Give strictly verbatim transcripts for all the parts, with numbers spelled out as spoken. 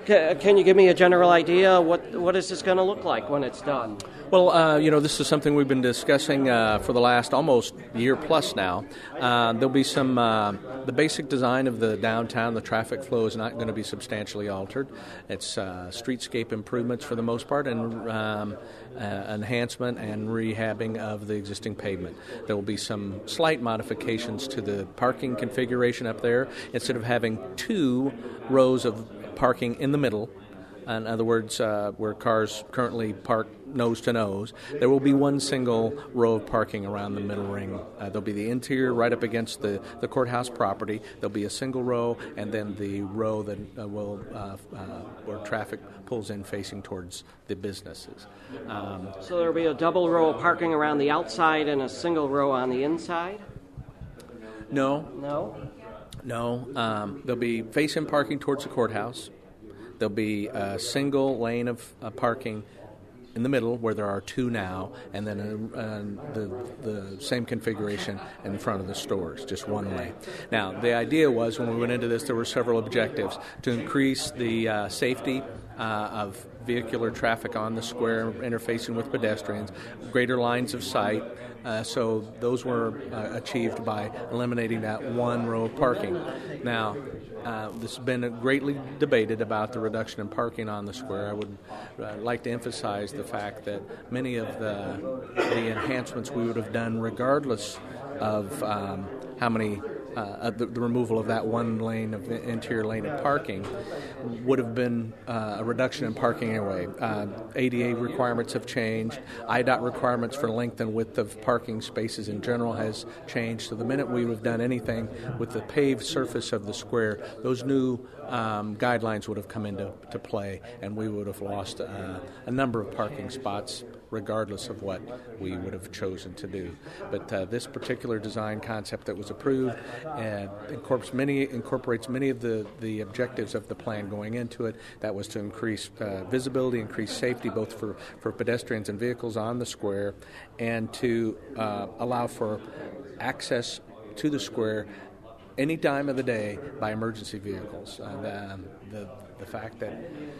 c- can you give me a general idea? What what is this going to look like when it's done? Well, uh, you know, this is something we've been discussing uh, for the last almost year plus now. Uh, there'll be some, uh, the basic design of the downtown, the traffic flow is not going to be substantially altered. It's uh, streetscape improvements for the most part and um, uh, enhancement and rehabbing of the existing pavement. There will be some slight modifications to the parking configuration up there. Instead of having two rows of parking in the middle, in other words, uh, where cars currently park nose to nose, there will be one single row of parking around the middle ring. Uh, there'll be the interior right up against the, the courthouse property. There'll be a single row, and then the row that uh, will uh, uh, where traffic pulls in facing towards the businesses. Um, so there'll be a double row of parking around the outside and a single row on the inside? No. No? No. Um, there'll be face-in parking towards the courthouse. There'll be a single lane of uh, parking in the middle where there are two now, and then a, uh, the the same configuration in front of the stores, just one lane. Now, the idea was when we went into this, there were several objectives to increase the uh, safety uh, of vehicular traffic on the square, interfacing with pedestrians, greater lines of sight. Uh, so those were uh, achieved by eliminating that one row of parking. Now, uh, this has been greatly debated about the reduction in parking on the square. I would uh, like to emphasize the fact that many of the, the enhancements we would have done regardless of um, how many Uh, the, the removal of that one lane of interior lane of parking would have been uh, a reduction in parking anyway. Uh, A D A requirements have changed. I D O T requirements for length and width of parking spaces in general has changed. So the minute we would have done anything with the paved surface of the square, those new um, guidelines would have come into to play, and we would have lost uh, a number of parking spots regardless of what we would have chosen to do. But uh, this particular design concept that was approved uh, incorporates many incorporates many of the, the objectives of the plan going into it. That was to increase uh, visibility, increase safety both for, for pedestrians and vehicles on the square, and to uh, allow for access to the square any time of the day by emergency vehicles. And um, the the fact that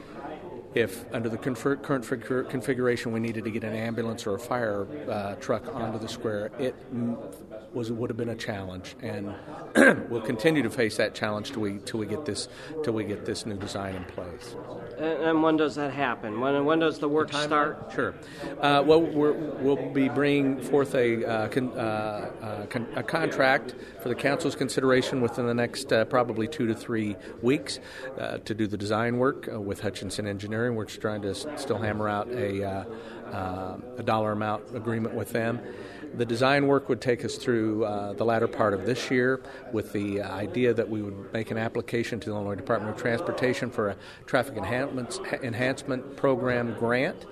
if under the confer- current fig- configuration we needed to get an ambulance or a fire uh, truck onto the square, it m- was would have been a challenge, and we'll continue to face that challenge till we till we get this till we get this new design in place. And, and when does that happen? When when does the work start? Sure. Uh, well, we're, we'll be bringing forth a uh, con- uh, uh, con- a contract for the council's consideration within the next uh, probably two to three weeks uh, to do the design work uh, with Hutchinson Engineering. We're just trying to s- still hammer out a uh, uh, a dollar amount agreement with them. The design work would take us through uh, the latter part of this year with the idea that we would make an application to the Illinois Department of Transportation for a traffic enhancements, enhancement program grant.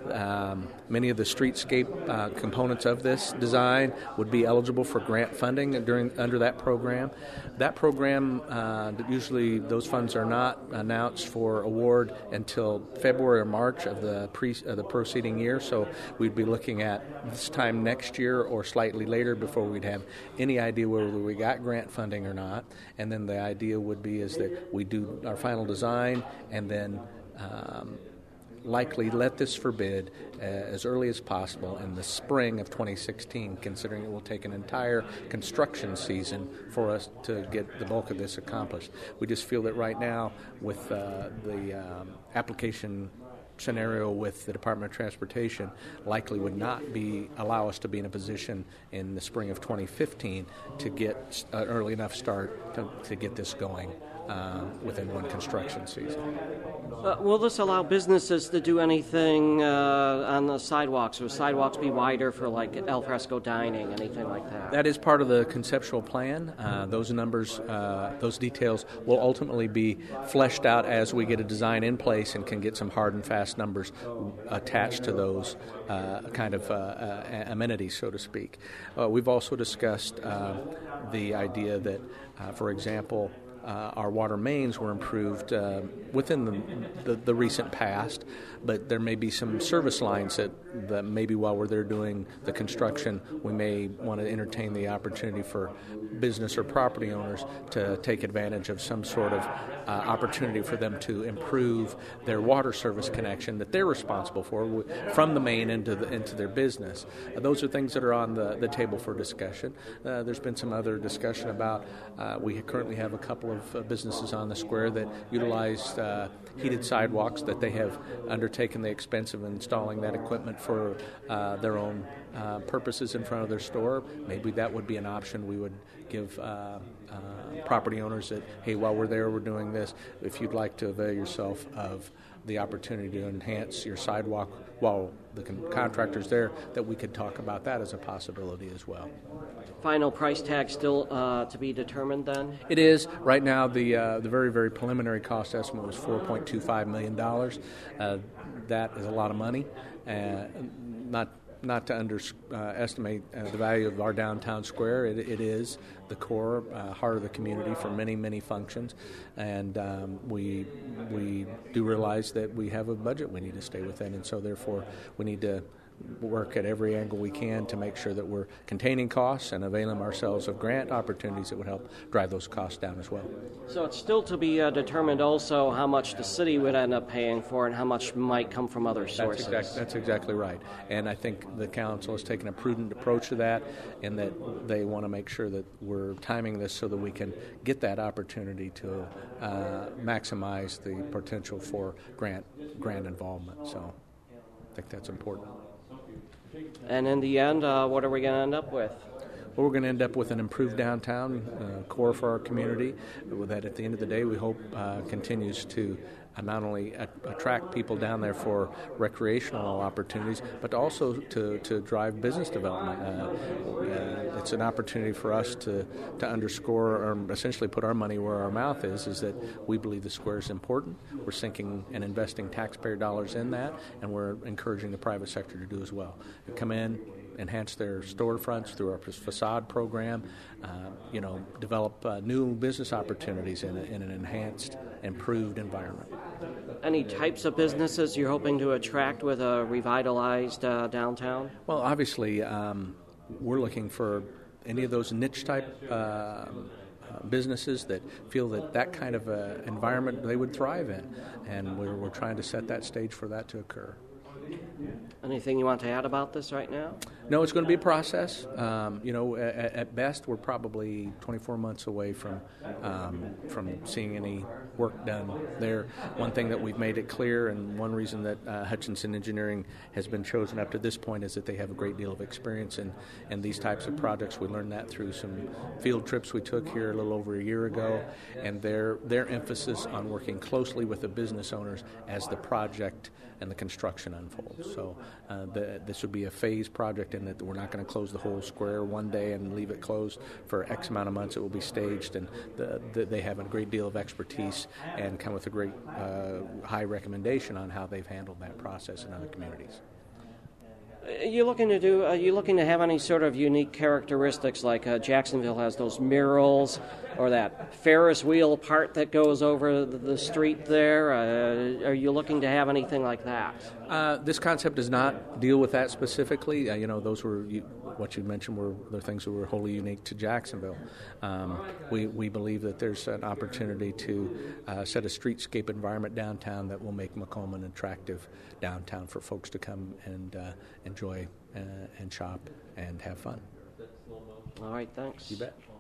Um, many of the streetscape uh, components of this design would be eligible for grant funding during under that program. That program, uh, usually those funds are not announced for award until February or March of the pre of the preceding year, so we'd be looking at this time next year or slightly later before we'd have any idea whether we got grant funding or not. And then the idea would be is that we do our final design and then um, likely let this for bid uh, as early as possible in the spring of twenty sixteen, considering it will take an entire construction season for us to get the bulk of this accomplished. We just feel that right now with uh, the um, application scenario with the Department of Transportation likely would not be allow us to be in a position in the spring of twenty fifteen to get an early enough start to, to get this going uh, within one construction season. Uh, will this allow businesses to do anything uh, on the sidewalks? Will sidewalks be wider for like al fresco dining, anything like that? That is part of the conceptual plan. Uh, those numbers, uh, those details will ultimately be fleshed out as we get a design in place and can get some hard and fast numbers attached to those uh, kind of uh, uh, amenities, so to speak. Uh, we've also discussed uh, the idea that, uh, for example, uh, our water mains were improved uh, within the, the, the recent past, but there may be some service lines that, that maybe while we're there doing the construction, we may want to entertain the opportunity for business or property owners to take advantage of some sort of uh, opportunity for them to improve their water service connection that they're responsible for from the main into the, into their business. Uh, those are things that are on the, the table for discussion. Uh, there's been some other discussion about uh, we currently have a couple of uh, businesses on the square that utilize uh, heated sidewalks that they have undertaken the expense of installing that equipment for uh, their own uh, purposes in front of their store. Maybe that would be an option we would give uh, uh, property owners that, hey, while we're there, we're doing this. If you'd like to avail yourself of the opportunity to enhance your sidewalk while the con- contractor's there, that we could talk about that as a possibility as well. Final price tag still uh, to be determined then? It is. Right now, the uh, the very, very preliminary cost estimate was four point two five million dollars. Uh, that is a lot of money. Uh, not not to underestimate uh, uh, the value of our downtown square. It, it is the core, uh, heart of the community for many, many functions. And um, we we do realize that we have a budget we need to stay within, and so therefore we need to work at every angle we can to make sure that we're containing costs and availing ourselves of grant opportunities that would help drive those costs down as well. So it's still to be uh, determined also how much the city would end up paying for and how much might come from other sources. That's, exact, that's exactly right. And I think the council has taken a prudent approach to that, in that they want to make sure that we're timing this so that we can get that opportunity to uh, maximize the potential for grant grant involvement. So I think that's important. And in the end, uh, what are we going to end up with? Well, we're going to end up with an improved downtown uh, core for our community that at the end of the day we hope uh, continues to uh, not only a- attract people down there for recreational opportunities, but also to, to drive business development. Uh, uh, it's an opportunity for us to, to underscore or essentially put our money where our mouth is, is that we believe the square is important. We're sinking and investing taxpayer dollars in that, and we're encouraging the private sector to do as well. They come in, enhance their storefronts through our facade program, uh, you know, develop uh, new business opportunities in, a, in an enhanced, improved environment. Any types of businesses you're hoping to attract with a revitalized uh, downtown? Well, obviously, um, we're looking for any of those niche type uh, uh, businesses that feel that that kind of uh, environment they would thrive in, and we're, we're trying to set that stage for that to occur. Anything you want to add about this right now? No, it's going to be a process. Um, you know, at, at best, we're probably twenty-four months away from um, from seeing any work done there. One thing that we've made it clear, and one reason that uh, Hutchinson Engineering has been chosen up to this point, is that they have a great deal of experience in, in these types of projects. We learned that through some field trips we took here a little over a year ago, and their their emphasis on working closely with the business owners as the project and the construction unfolds. So uh, the, this would be a phased project in that we're not going to close the whole square one day and leave it closed for X amount of months. It will be staged, and the, the, they have a great deal of expertise and come with a great uh, high recommendation on how they've handled that process in other communities. Are you looking to do? Are you looking to have any sort of unique characteristics, like uh, Jacksonville has those murals, or that Ferris wheel part that goes over the, the street there? Uh, are you looking to have anything like that? Uh, this concept does not deal with that specifically. Uh, you know, those were you, what you mentioned were the things that were wholly unique to Jacksonville. Um, we we believe that there's an opportunity to uh, set a streetscape environment downtown that will make Macomb an attractive downtown for folks to come and uh, enjoy uh, and shop and have fun. All right, thanks. You bet.